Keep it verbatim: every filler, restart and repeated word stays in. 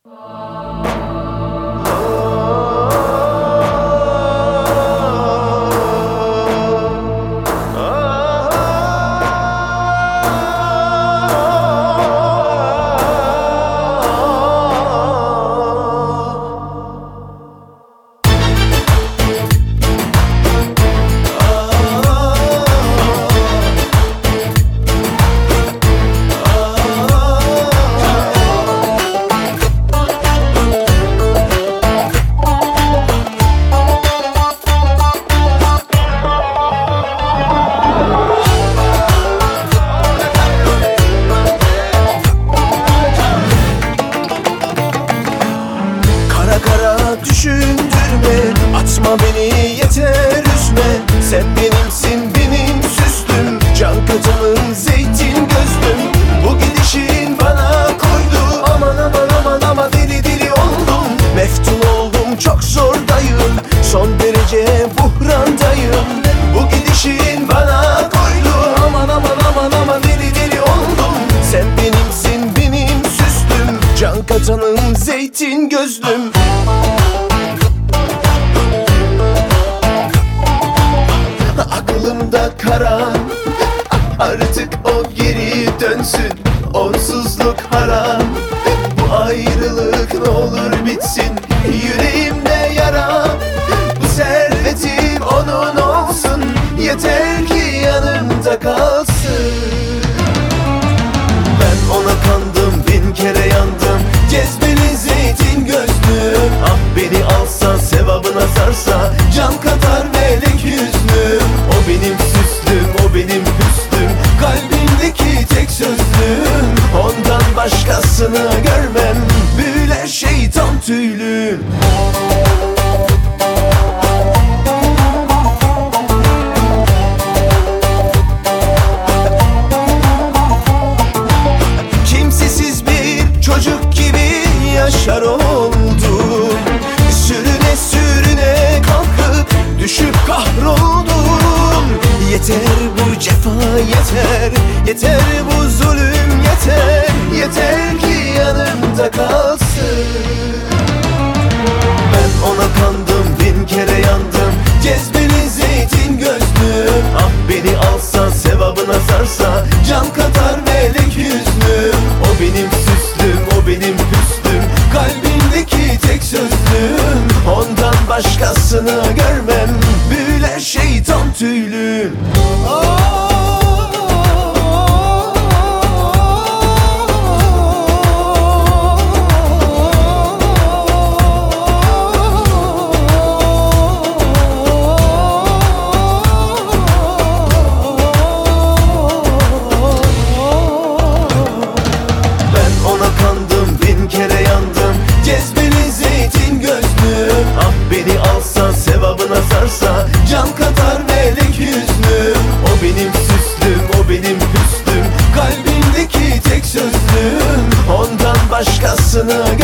Düşündürme, atma beni, yeter üzme. Sen benimsin, benim süslüm, can katanım, zeytin gözlüm. Bu gidişin bana koydu, aman aman aman aman, deli deli oldum. Meftun oldum, çok zordayım, son derece buhrandayım. Bu gidişin bana koydu, aman aman aman aman, deli deli oldum. Sen benimsin, benim süslüm, can katanım, zeytin gözlüm. Aklımda kara, artık o geri dönsün. Onsuzluk haram, bu ayrılık ne olur bitsin. Yüreğimde yara, bu servetim onun olsun. Yeter ki yanımda kalsın. Ben ona kandım, bin kere yandım. Cezbeli zeytin gözlüm, ah beni alsa, sevabına sarsa, can katar melek yüzlüm. O benim süslüm, o benim hüsnüm, kalbimdeki tek sözlüm. Ondan başkasını görmem, büyüler şeytan tüylüm. Kimsesiz bir çocuk gibi yaşar oldum. Sürüne sürüne kalkıp düşüp kahroldum. Yeter bu cefa, yeter, yeter bu zulüm, yeter, yeter ki yanımda kalsın. Ben ona kandım, bin kere yandım. Cezbeli zeytin gözlüm, ah beni alsa, sevabına sarsa, can katar melek yüzlüm. O benim süslüm, o benim hüsnüm, kalbimdeki tek sözlüm. Ondan başkasını görmem, büyüler şeytan tüylüm. Sevabına sarsa, can katar melek yüzlüm. O benim süslüm, o benim hüsnüm, kalbimdeki tek sözlüm. Ondan başkasını